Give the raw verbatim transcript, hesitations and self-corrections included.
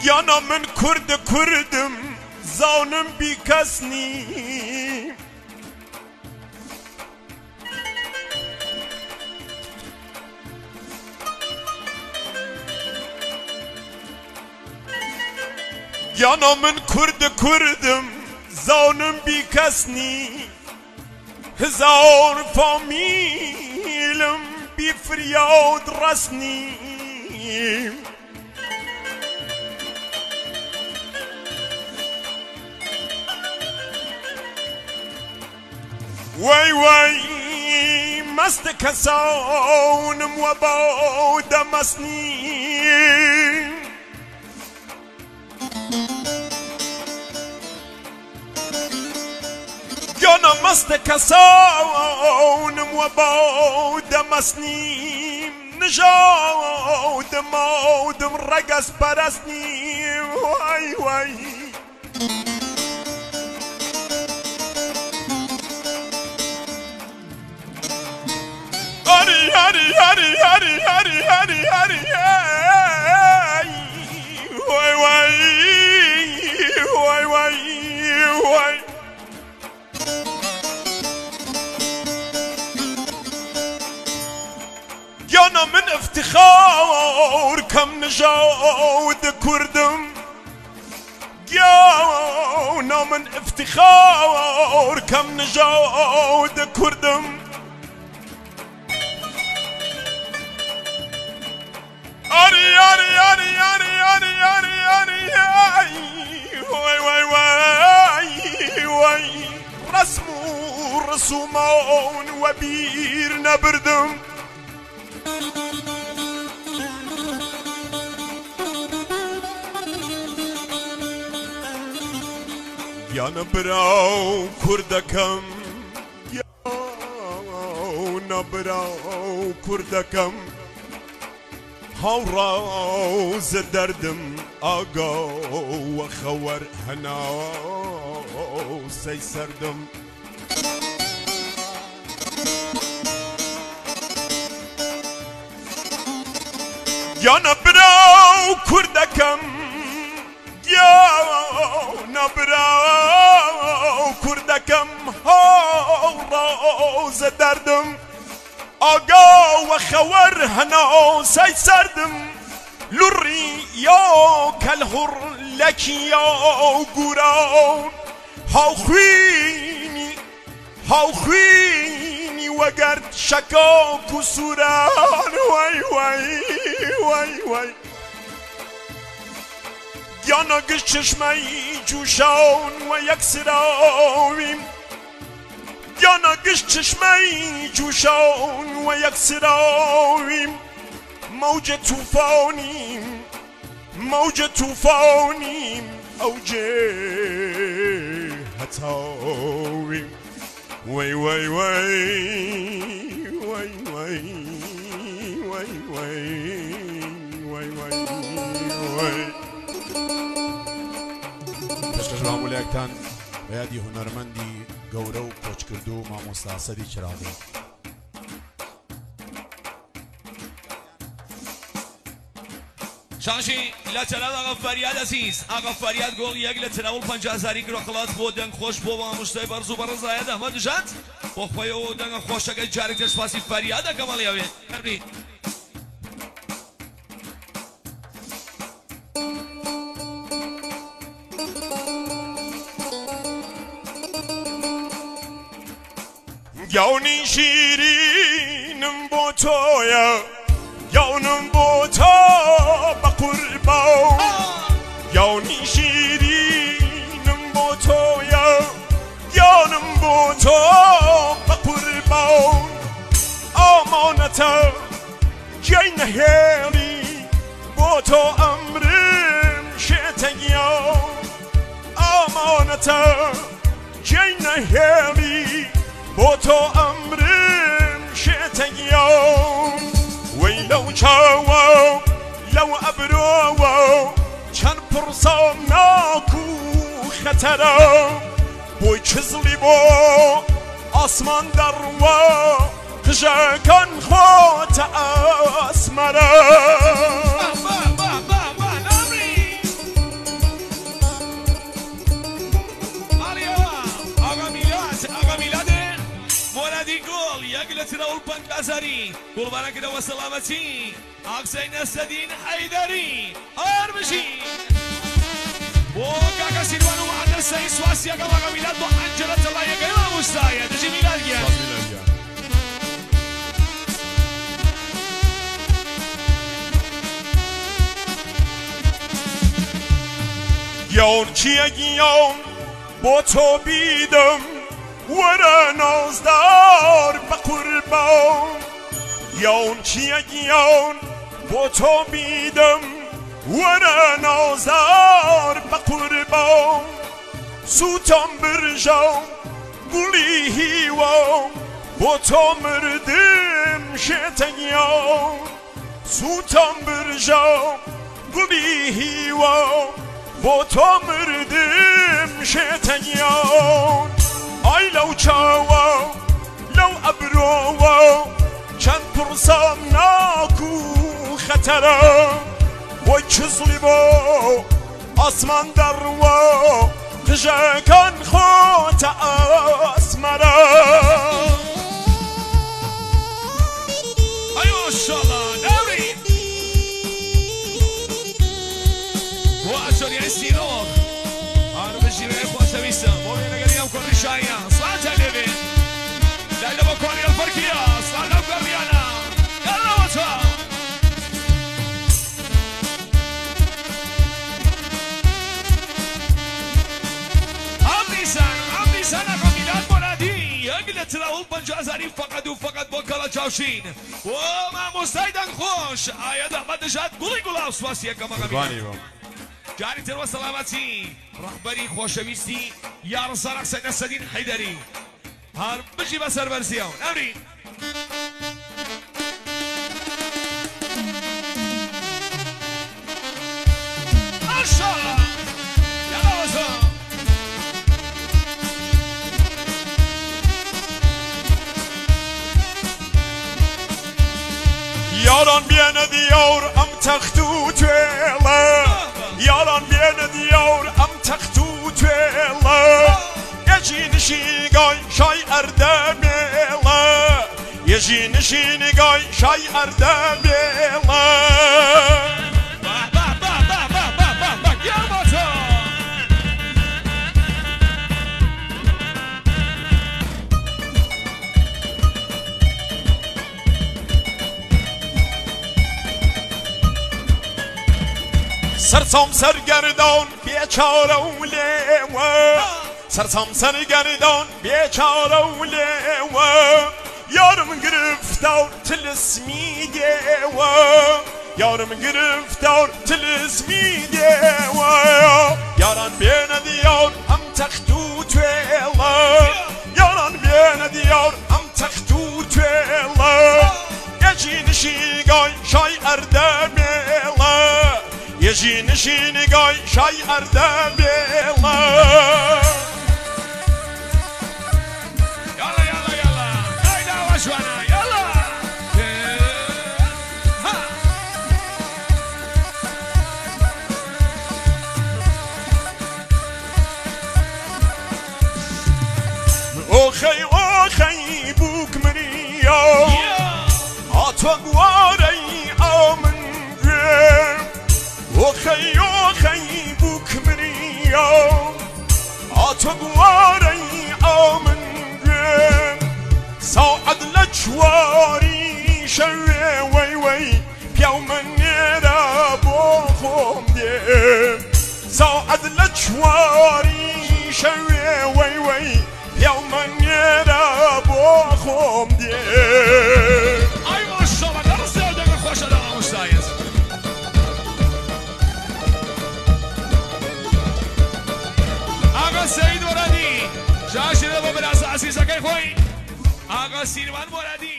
گیانا من کرد کردم زانم بی کس نیم گیانا من کرد کردم زانم بی کس نیم هزار فامیلم بی فریاد رسنیم وای وای مست کسانم و بادم مسنیم گانا مست کسانم و بادم مسنیم نژاد مادم رگس پرستنیم وای وای هری هری هری هری هری هری هری وای وای وای وای وای گانا من افتخار کم نژاد کردم گانا من افتخار کم نژاد کردم آری آری آری آری آری آری آری وای وای وای وای رسم و رسومان و بیر نبردم گیانا براو کردکم گیانا براو کردکم هاوراز دردم آقا و خور هنا سی سردم گیانا براو کردکم گیانا براو کردکم هاوراز دردم آقا و خور هنا سی سردم لوری یا کلهر لکی یا گوران هاو خوینی هاو خوینی و گرد شکا کسوران وای وای وای وای گیانا گشت چشمایی جوشان و یک سراویم گیانا گشت چشمایی جوشان و یک سراویم موج توفانیم موج توفانیم اوج هتاویم وای وای وای وای وای وای وای وای وای پشکش رامولێکتان بە یادی هونەرمەندی گەورە و کۆچکردو و مامۆستا سەری چراغی شاشی لە چەراد ئاغا فەریاد ئەسیز ئاغا فەریاد گۆڵ یەک لە چراوڵ پەنجا هەزاری گرۆ خڵات بۆ دەنگ خۆش بۆ مامۆستای بەرز و بەڕزایەت ئەحمەد ژات بۆ خۆیەوە دەنگە خۆشەکەی جارێک تر سپاسی فەریاد دەکەمەڵیاوێ هەبری گیانی شیرینم بۆ تۆیە گیانم بۆ تۆ بە قوربان گیانی شیرینم بۆ تۆیە گیانم بۆ تۆ بە قوربان ئامانەتە گیای نەهێڵی بۆ تۆ ئەمرم شێتە گیان ئامانەتە گیای نەهێڵی بۆ تۆ ئەمرم شێتە گیان وەی لەو چاوە لەو ئەبرۆوە چەند پڕسەم ناک و خەتەرە بۆی چزڵی بۆ ئاسمان دەڕوە قژەکان خۆتە ئەسمەرە البنجازري قربانا كده وسلامتي أقسين السدين حيدري أرمشي وكاكا سيروان وعند السيد سواسيا كما ميلاد وحنجرة الله يقيم مستايا تجي ميلاد يا یون چیه گیون با تو بیدم ورا نازدار به قربان یون چیه گیون با تو بیدم ورا نازدار به قربان سوتم برجام گلی هیوام با تو مردم شتگیان سوتم برجام گلی هیوام با تو مردم شتگیان آی لو چاوا لو ابروا چند پرسام ناکو خطرا و چزلی با آسمان در و تجاکن خود اسمرا ای ماشاءالله نوری وأشري السينور أنا بجي بإخوة شميسة مولي نقريهم كل رشايا صلاة الليبي ليلة بكوني الفرقية صلاة بقريانا يلا وطا عمي سان عمي سان قميلات مرادي قلت له البنجازري فقط وفقط بوكالا جاوشين وما مستيدن خوش آيات أحمد نجات قولي قولا وسواسية كما قميلات جاري تروى سلامتي رهبري خوشويستي يا رسال حسين السدين حيدري هار بجي بسر برسيون أمري ما شاء الله يلا وسام یاران بیان دیار ام تختو تویلا یاران بیان دیار ام تختو تویلا یجی نشینگای شای اردمیلا یجی نشینگای شای اردمیلا با با با با با با با با یا باتا سرسام سرگردان بیچاره و لیوه سرسام سرگردان بیچاره و لیوه یارم گرفتار تلسمی دیوه یارم گرفتار تلسمی دیوه یاران بین دیار هم تختو تویله یاران بین دیار هم تختو تویله یجی نشیگای شای اردمیله یجی نشینگای شای اردمیله يلا يلا يلا هايدا وشوانا يلا ها اوخی اوخی بوک منیا آتو گواری آمن گویم اوخی اوخی بوک منیا آتو گواری آمن گویم ساعد لجواری شوی وی وی پیو من نیرا بخوم دیم ساعد لجواری شوی وی وی پیو من نیرا بخوم دیم ای ماشاءالله درست دادم خوش دادم مستعیز آقا سعید مرادی جاشیده با براز عزیزه که خوی آقا سیروان مرادی